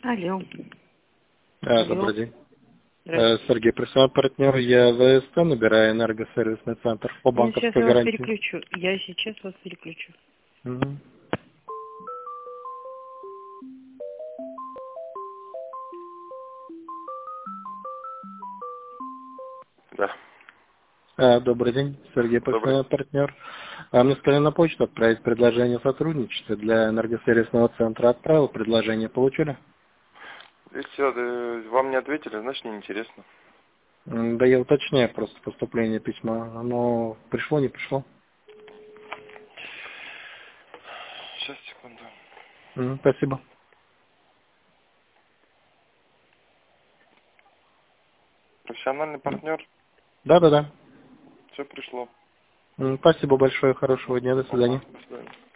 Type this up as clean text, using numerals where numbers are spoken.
Алло. Добрый Алло. день. Здравствуйте. Сергей, присылаю партнер. Я ВСТ набираю энергосервисный центр по Сейчас банковской я вас гарантии. переключу. Я сейчас вас переключу. Мгм. Да. Добрый день, Сергей, Добрый. присылаю партнер. Мне сказали на почту отправить предложение о сотрудничестве для энергосервисного центра. Отправил предложение, получили? И все, вам не ответили, значит неинтересно. Да я уточняю просто поступление письма. Оно пришло, не пришло? Сейчас, секунду. Спасибо. Профессиональный партнер. Да. Все пришло. Спасибо большое, хорошего дня, до свидания. Ага, до свидания.